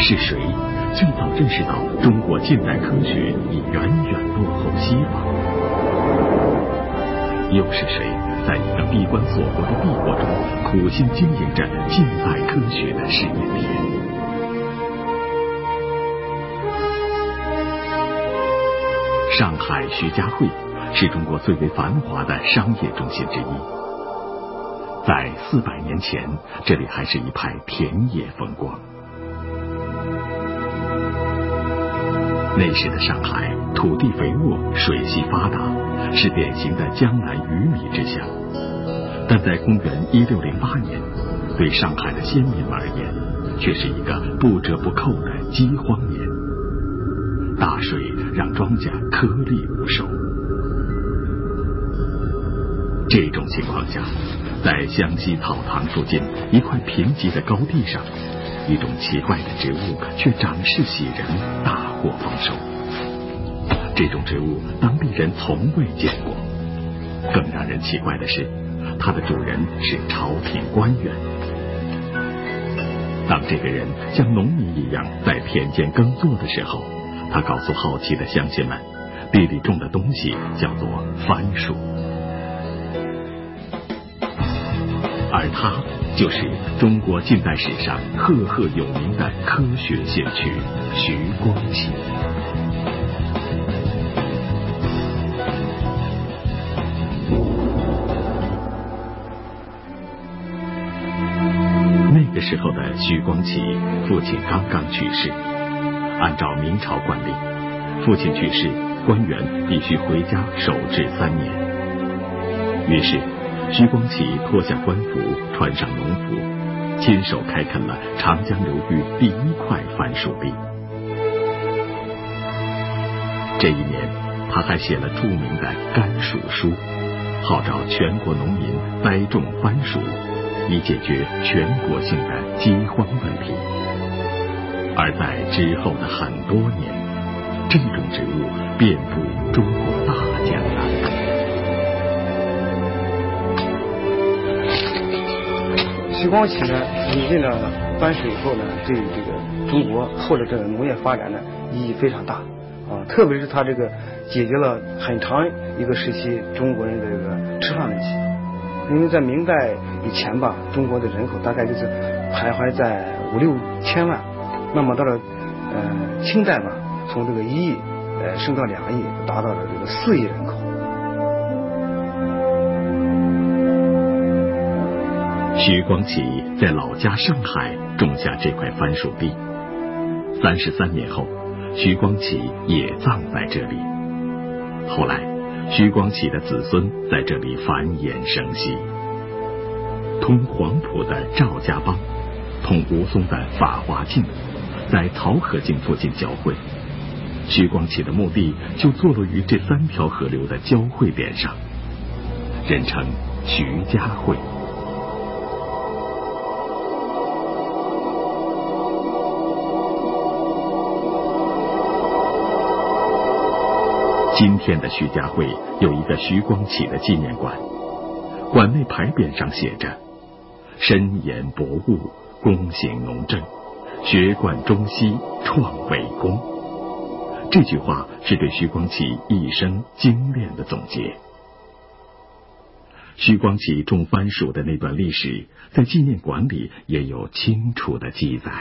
是谁最早认识到中国近代科学已远远落后西方？又是谁在一个闭关锁国的帝国中苦心经营着近代科学的试验田？上海徐家汇是中国最为繁华的商业中心之一。在400年前，这里还是一派田野风光。那时的上海土地肥沃，水系发达，是典型的江南鱼米之乡。但在公元1608年，对上海的先民们而言，却是一个不折不扣的饥荒年。大水让庄稼颗粒无收。这种情况下，在湘西草堂附近一块贫瘠的高地上，一种奇怪的植物却长势喜人，大获丰收。这种植物当地人从未见过。更让人奇怪的是，它的主人是朝廷官员。当这个人像农民一样在田间耕作的时候，他告诉好奇的乡亲们，地里种的东西叫做番薯。而他就是中国近代史上赫赫有名的科学先驱徐光启。那个时候的徐光启父亲刚刚去世，按照明朝惯例，父亲去世，官员必须回家守制3年。于是徐光启脱下官服，穿上农服，亲手开垦了长江流域第1块番薯地。这一年，他还写了著名的《甘薯书》，号召全国农民栽种番薯，以解决全国性的饥荒问题。而在之后的很多年，这种植物遍布中国大江南。 徐光启呢，引进了番薯以后呢，对这个中国后来这个农业发展呢意义非常大啊，特别是他这个解决了很长一个时期中国人的这个吃饭问题。因为在明代以前吧，中国的人口大概就是徘徊在5、6千万，那么到了清代吧，从这个1亿升到2亿，达到了这个4亿人口。 徐光启在老家上海种下这块番薯地，33年后，徐光启也葬在这里。后来，徐光启的子孙在这里繁衍生息。通黄埔的赵家浜，通吴淞的法华径，在漕河泾附近交汇。徐光启的墓地就坐落于这3条河流的交汇点上，人称徐家汇。今天的徐家汇有一个徐光启的纪念馆，馆内牌匾上写着“深研博物，躬行农政，学贯中西，创伟功”。这句话是对徐光启一生精炼的总结。徐光启种番薯的那段历史，在纪念馆里也有清楚的记载。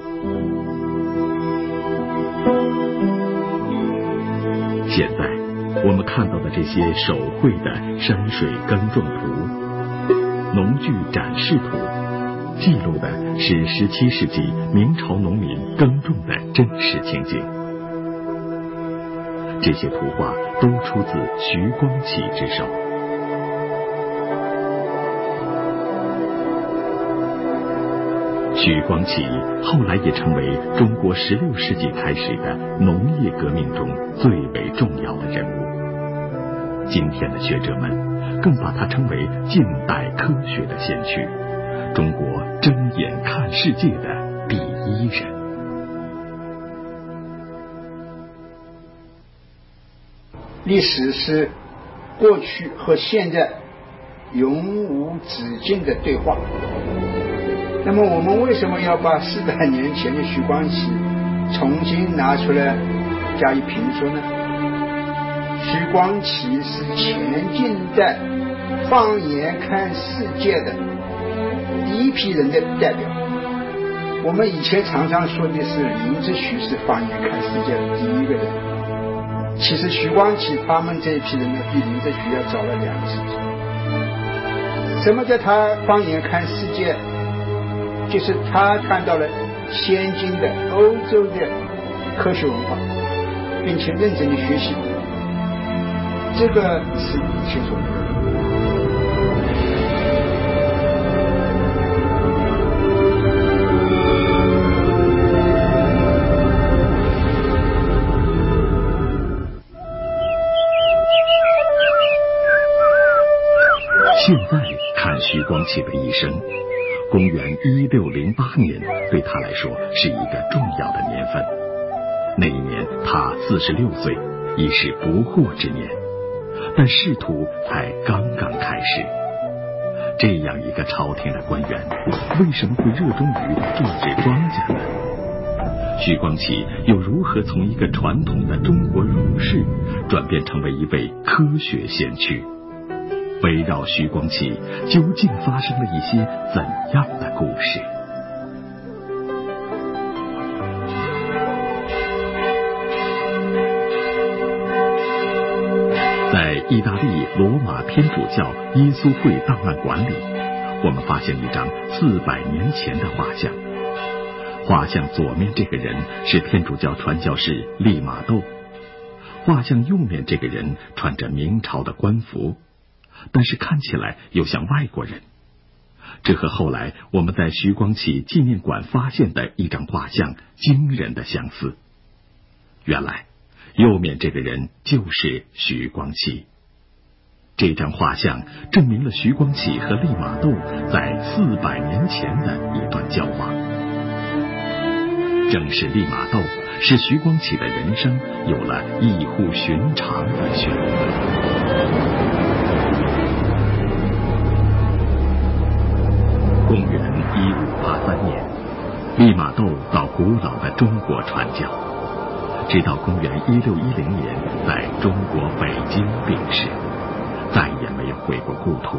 现在我们看到的这些手绘的山水耕种图、农具展示图，记录的是17世纪明朝农民耕种的真实情景。这些图画都出自徐光启之手。徐光启后来也成为中国16世纪开始的农业革命中最为重要的人物。今天的学者们更把他称为近代科学的先驱，中国睁眼看世界的第一人。 历史是过去和现在永无止境的对话。 那么我们为什么要把400年前的徐光启重新拿出来加以评说呢？徐光启是前近代放眼看世界的第一批人的代表。我们以前常常说的是林则徐是放眼看世界的第一个人，其实徐光启他们这一批人呢，比林则徐要早了2个世纪。什么叫他放眼看世界？就是他看到了先进的欧洲的科学文化，并且认真的学习，这个是以前所没有的。 现在看徐光启的一生，公元1608年对他来说是一个重要的年份。那一年他46岁，已是不惑之年，但仕途才刚刚开始。这样一个朝廷的官员，为什么会热衷于种植庄稼呢？徐光启又如何从一个传统的中国儒士转变成为一位科学先驱？围绕徐光启究竟发生了一些怎样的故事？在意大利罗马天主教耶稣会档案馆里，我们发现一张400年前的画像。画像左面这个人是天主教传教士利玛窦，画像右面这个人穿着明朝的官服，但是看起来又像外国人。这和后来我们在徐光启纪念馆发现的一张画像惊人的相似。原来右面这个人就是徐光启。这张画像证明了徐光启和利玛窦在400年前的一段交往。正是利玛窦使徐光启的人生有了异乎寻常的选择。公元1583年，利玛窦到古老的中国传教，直到公元1610年在中国北京病逝，再也没有回过故土。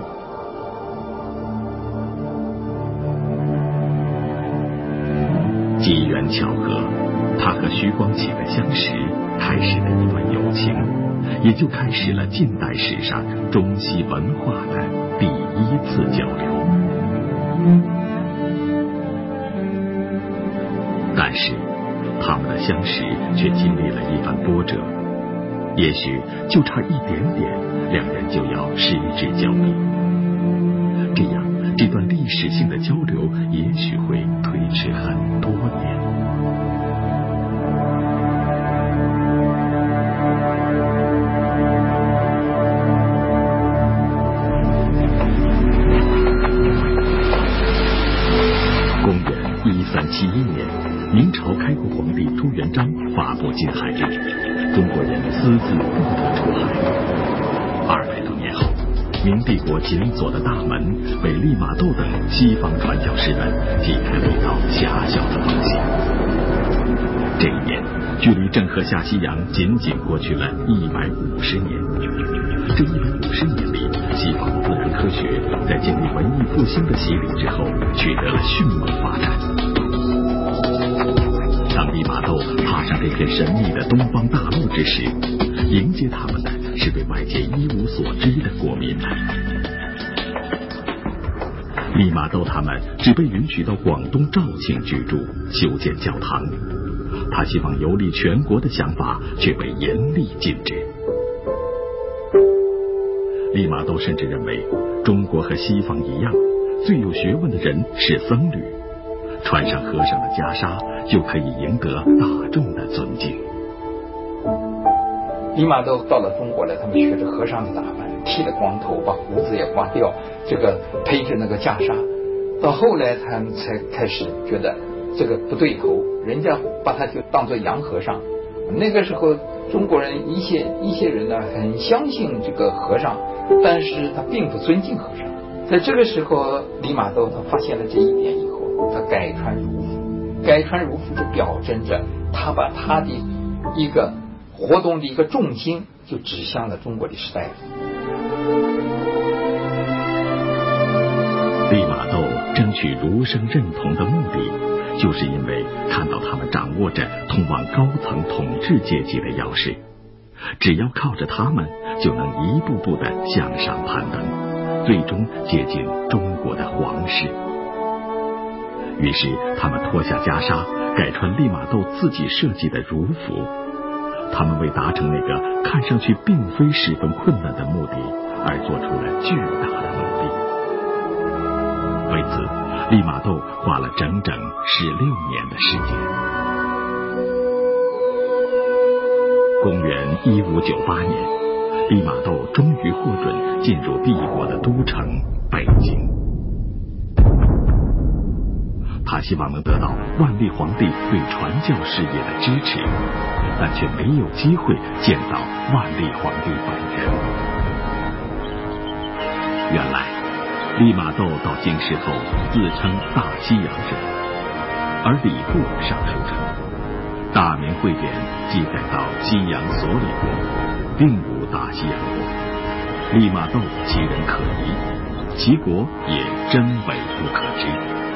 机缘巧合，他和徐光启的相识开始了一段友情，也就开始了近代史上中西文化的第一次交流。但是他们的相识却经历了一番波折，也许就差一点点，两人就要失之交臂。这样这段历史性的交流也许会推迟很多年。公元1371年，明朝开国皇帝朱元璋发布禁海令，中国人私自不得出海。200多年后，明帝国紧锁的大门被利玛窦等西方传教士们挤开了一道狭小的缝隙。这一年，距离郑和下西洋仅仅过去了150年。这150年里，西方自然科学在经历文艺复兴的洗礼之后，取得了迅猛发展。当利玛窦踏上这片神秘的东方大陆之时，迎接他们的是对外界一无所知的国民们。利玛窦他们只被允许到广东肇庆居住，修建教堂。他希望游历全国的想法却被严厉禁止。利玛窦甚至认为，中国和西方一样，最有学问的人是僧侣，穿上和尚的袈裟就可以赢得大众的尊敬。 利玛窦到了中国来，他们学着和尚的打扮，剃了光头，把胡子也刮掉，这个披着那个袈裟。到后来他们才开始觉得这个不对头，人家把他就当作洋和尚。那个时候中国人一些人呢很相信这个和尚，但是他并不尊敬和尚。在这个时候，利玛窦他发现了这一点以后， 他改穿儒服，改穿儒服就表征着他把他的一个活动的一个重心就指向了中国的时代。 利玛窦争取儒生认同的目的，就是因为看到他们掌握着通往高层统治阶级的钥匙，只要靠着他们，就能一步步地向上攀登，最终接近中国的皇室。于是他们脱下袈裟，改穿利玛窦自己设计的儒服。他们为达成那个看上去并非十分困难的目的，而做出了巨大的努力。为此，利玛窦花了整整16年的时间。公元1598年，利玛窦终于获准进入帝国的都城北京。他希望能得到万历皇帝对传教事业的支持，但却没有机会见到万历皇帝本人。原来，利玛窦到京师后自称大西洋人，而礼部上书称，大明会典记载到西洋所里国，并无大西洋国。利玛窦其人可疑，其国也真伪不可知。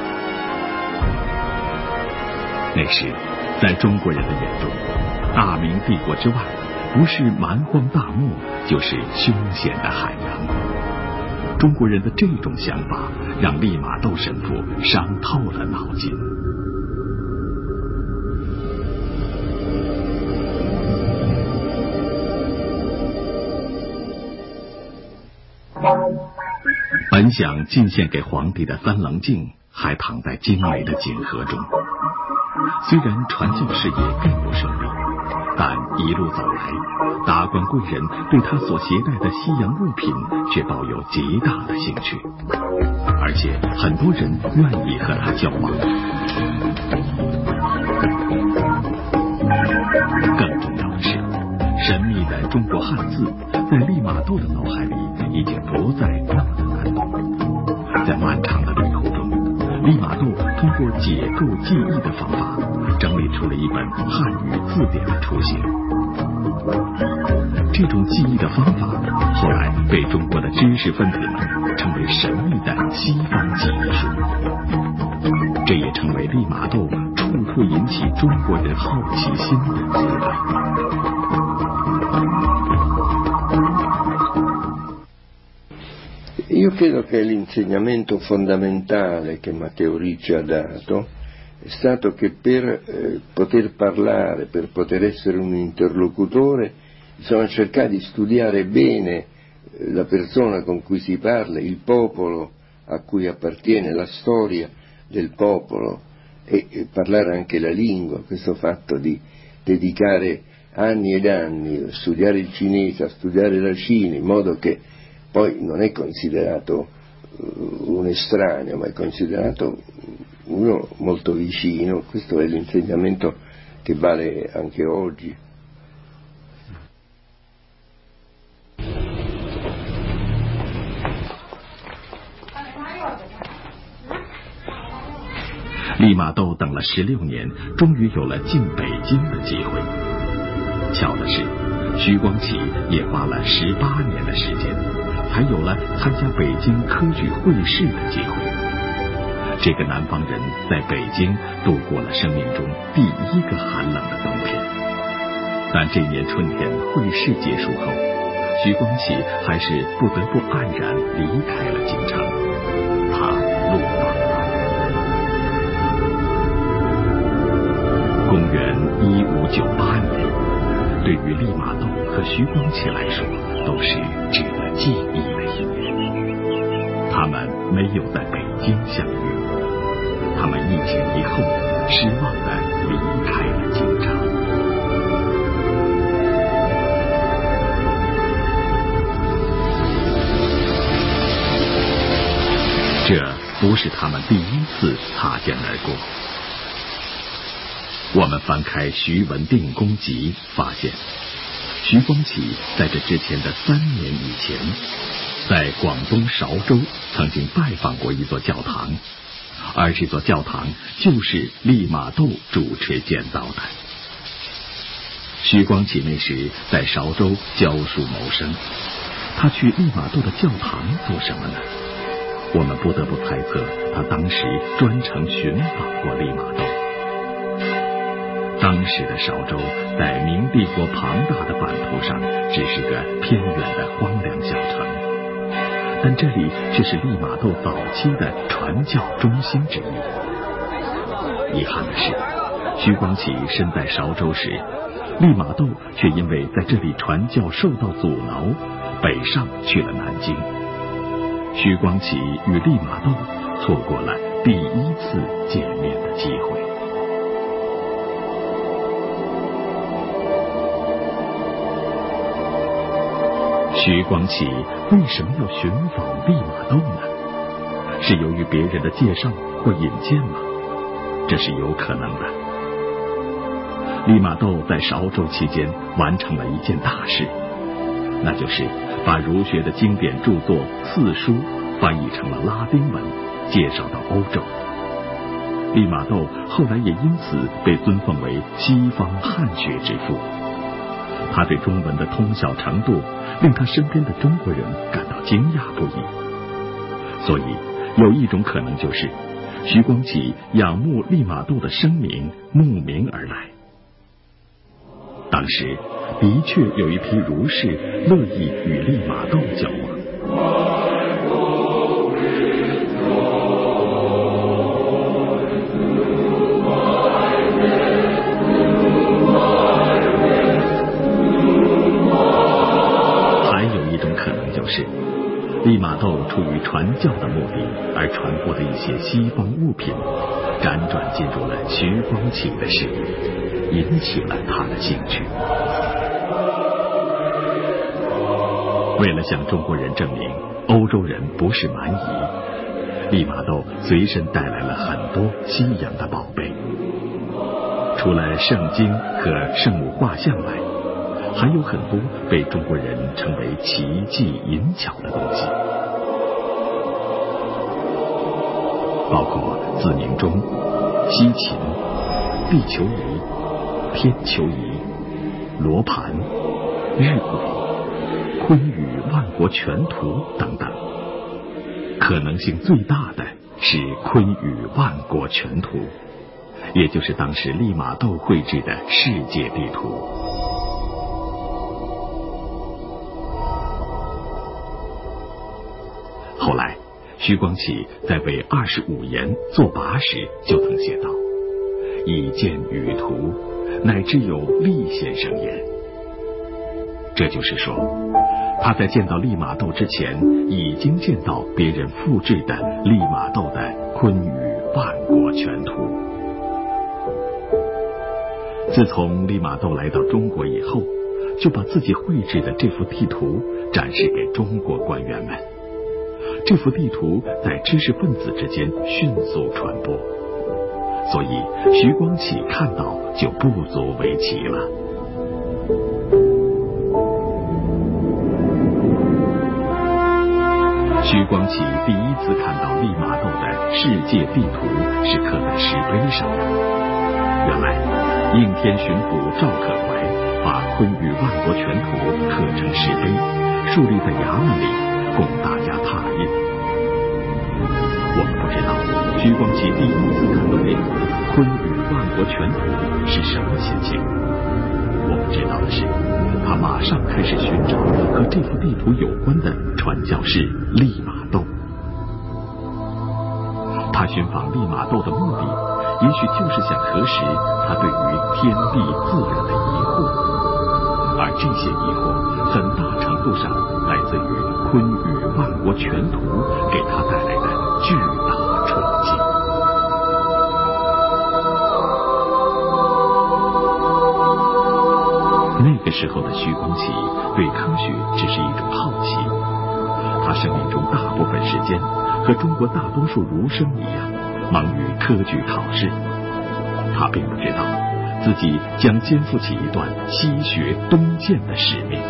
那时，在中国人的眼中，大明帝国之外，不是蛮荒大漠，就是凶险的海洋。中国人的这种想法，让利玛窦神父伤透了脑筋。本想进献给皇帝的三棱镜，还躺在精美的锦盒中。虽然传教事业并不顺利，但一路走来，达官贵人对他所携带的西洋物品却抱有极大的兴趣，而且很多人愿意和他交往。更重要的是，神秘的中国汉字在利玛窦的脑海里已经不再那么的难懂。在漫长的旅途中，利玛窦通过解构记忆的方法，整理出了一本汉语字典的雏形。这种记忆的方法后来被中国的知识分子们称为神秘的西方记忆术，这也成为利玛窦处处引起中国人好奇心的资本。 Io credo che l'insegnamento fondamentale che Matteo Ricci ha dato è stato che per poter parlare, per poter essere un interlocutore, bisogna cercare di studiare bene la persona con cui si parla, il popolo a cui appartiene, la storia del popolo e parlare anche la lingua. Questo fatto di dedicare anni ed anni a studiare il cinese, a studiare la Cina, in modo che poi non è considerato un estraneo, ma è considerato uno molto vicino. Questo è l'insegnamento che vale anche oggi. 利玛窦等了16年，终于有了进北京的机会。巧的是，徐光启也花了18年的时间，才有了参加北京科举会试的机会。这个南方人在北京度过了生命中第一个寒冷的冬天。但这年春天会试结束后，徐光启还是不得不黯然离开了京城，他落榜了。公元1598年，对于利玛窦和徐光启来说，都是值得记忆的一年。他们没有在北京相遇，他们一前一后，失望地离开了京城。这不是他们第一次擦肩而过。我们翻开徐文定公集，发现徐光启在这之前的3年以前，在广东韶州曾经拜访过一座教堂， 而这座教堂就是利玛窦主持建造的。徐光启那时在韶州教书谋生，他去利玛窦的教堂做什么呢？我们不得不猜测，他当时专程寻访过利玛窦。当时的韶州在明帝国庞大的版图上，只是个偏远的荒凉小城，但这里却是利玛窦早期的传教中心之一。遗憾的是，徐光启身在韶州时，利玛窦却因为在这里传教受到阻挠，北上去了南京。徐光启与利玛窦错过了第一次见面的机会。徐光启为什么要寻访利玛窦呢？是由于别人的介绍或引荐吗？这是有可能的。利玛窦在韶州期间完成了一件大事，那就是把儒学的经典著作四书翻译成了拉丁文，介绍到欧洲。利玛窦后来也因此被尊奉为西方汉学之父。他对中文的通晓程度令他身边的中国人感到惊讶不已。所以有一种可能就是，徐光启仰慕利玛窦的声名慕名而来。当时的确有一批儒士乐意与利玛窦交往。还有一种可能就是，利玛窦出于传教的目的而传播的一些西方物品，辗转进入了徐光启的视野，引起了他的兴趣。为了向中国人证明欧洲人不是蛮夷，利玛窦随身带来了很多西洋的宝贝。除了圣经和圣母画像外，还有很多被中国人称为奇技淫巧的东西，包括自鸣钟、西琴、地球仪、天球仪、罗盘、日晷、昆宇万国全图等等。可能性最大的是昆宇万国全图，也就是当时利玛窦绘制的世界地图。后来徐光启在为25言作跋时就曾写道：以见羽图，乃知有利先生焉。这就是说，他在见到利玛窦之前，已经见到别人复制的利玛窦的昆宇万国全图。自从利玛窦来到中国以后，就把自己绘制的这幅地图展示给中国官员们。这幅地图在知识分子之间迅速传播，所以徐光启看到就不足为奇了。徐光启第一次看到利玛窦的世界地图是刻在石碑上的。原来应天巡抚赵可怀把昆宇万国全图刻成石碑，树立在衙门里，供大家拓印。我们不知道徐光启第一次看到这幅昆宇万国全图是什么心情。我们知道的是，他马上开始寻找和这幅地图有关的传教士利玛窦。他寻访利玛窦的目的，也许就是想核实他对于天地自然的疑惑，而这些疑惑很大程度上来自于昆宇万国全图给他带来的巨大冲击。那个时候的徐光启对科学只是一种好奇，他生命中大部分时间和中国大多数儒生一样，忙于科举考试。他并不知道自己将肩负起一段西学东渐的使命。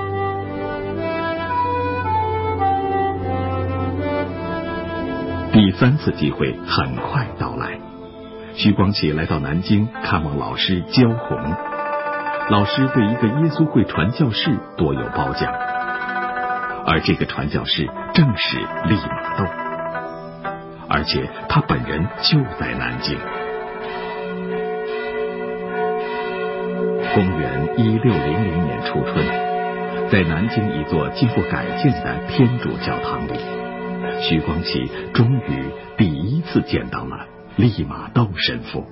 第 3次机会很快到来。徐光启来到南京看望老师焦红，老师对一个耶稣会传教士多有褒奖，而这个传教士正是利玛窦，而且他本人就在南京。公元1600年初春，在南京一座经过改建的天主教堂里，徐光启终于第一次见到了利玛窦神父。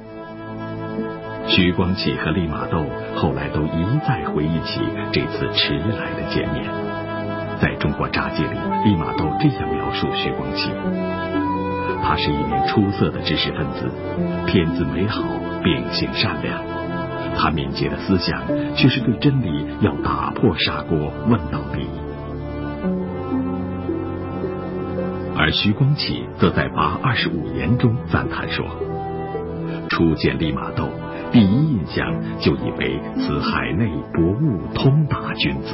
徐光启和利玛窦后来都一再回忆起这次迟来的见面。在中国札记里，利玛窦这样描述徐光启：他是一名出色的知识分子，天资美好，秉性善良。他敏捷的思想却是对真理要打破砂锅问到底。而徐光启则在跋25言中赞叹说，初见利玛窦，第一印象就以为此海内博物通达君子。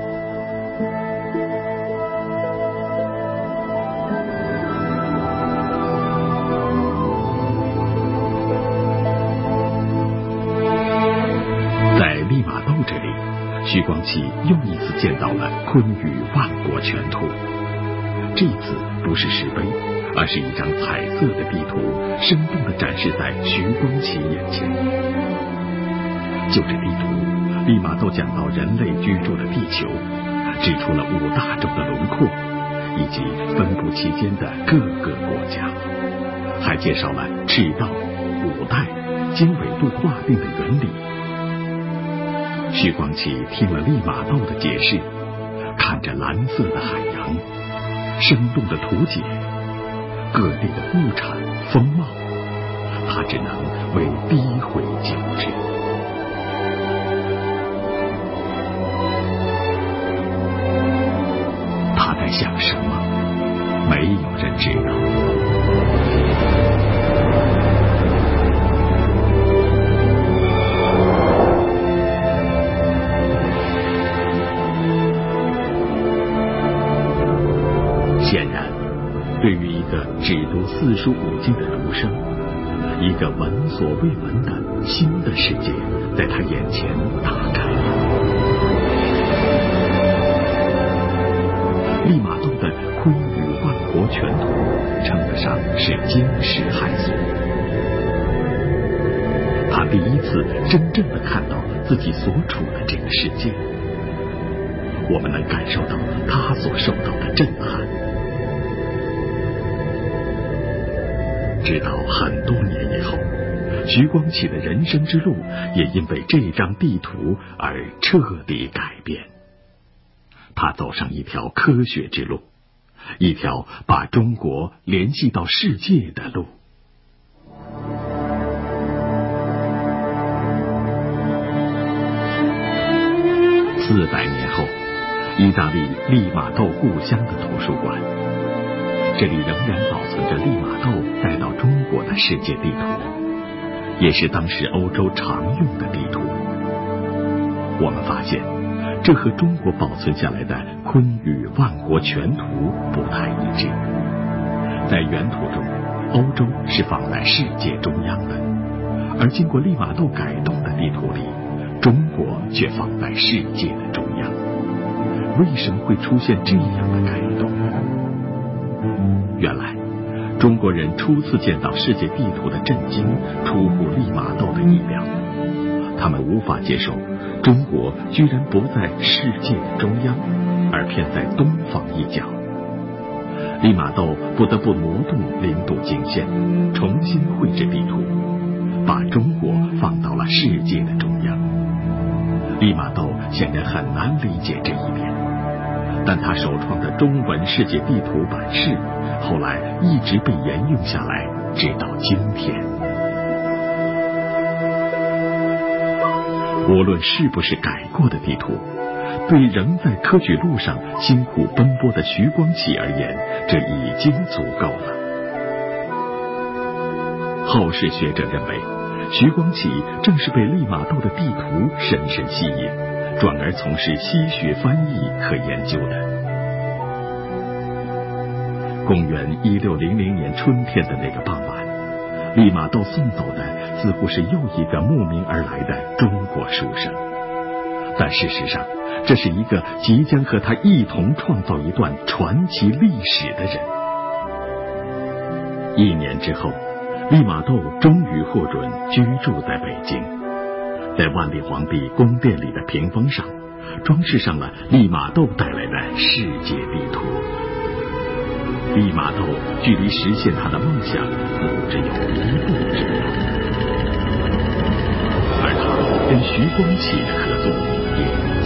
在利玛窦这里，徐光启又一次见到了昆宇万国全图。这次不是石碑，而是一张彩色的地图，生动地展示在徐光启眼前。就这地图，利玛窦讲到人类居住的地球，指出了5大洲的轮廓，以及分布其间的各个国家，还介绍了赤道、5代、经纬度划定的原理。徐光启听了利玛窦的解释，看着蓝色的海洋，生动的图解各地的物产风貌，他只能为低回久之。他在想什么，没有人知道。显然，对于一个只读4书5经的儒生，一个闻所未闻的新的世界在他眼前打开了。利玛窦的昆宇万国全图称得上是惊世骇俗。他第一次真正的看到自己所处的这个世界，我们能感受到他所受到的震撼。直到很多年以后，徐光启的人生之路也因为这张地图而彻底改变。他走上一条科学之路，一条把中国联系到世界的路。400年后，意大利利玛窦故乡的图书馆，这里仍然保存着利玛窦带到中国的世界地图，也是当时欧洲常用的地图。我们发现，这和中国保存下来的昆宇万国全图不太一致。在原图中，欧洲是放在世界中央的，而经过利玛窦改动的地图里，中国却放在世界的中央。为什么会出现这样的改动？原来，中国人初次见到世界地图的震惊出乎利玛窦的意料，他们无法接受中国居然不在世界的中央，而偏在东方一角。利玛窦不得不挪动领土经线，重新绘制地图，把中国放到了世界的中央。利玛窦显然很难理解这一点，但他首创的中文世界地图版式后来一直被沿用下来，直到今天。无论是不是改过的地图，对仍在科举路上辛苦奔波的徐光启而言，这已经足够了。后世学者认为，徐光启正是被利玛窦的地图深深吸引，转而从事西学翻译和研究的。 公元1600年春天的那个傍晚，利玛窦送走的似乎是又一个慕名而来的中国书生，但事实上，这是一个即将和他一同创造一段传奇历史的人。1年之后，利玛窦终于获准居住在北京，在万历皇帝宫殿里的屏风上，装饰上了利玛窦带来的世界地图。利玛窦距离实现他的梦想似乎只有1步之遥，而他跟徐光启的合作也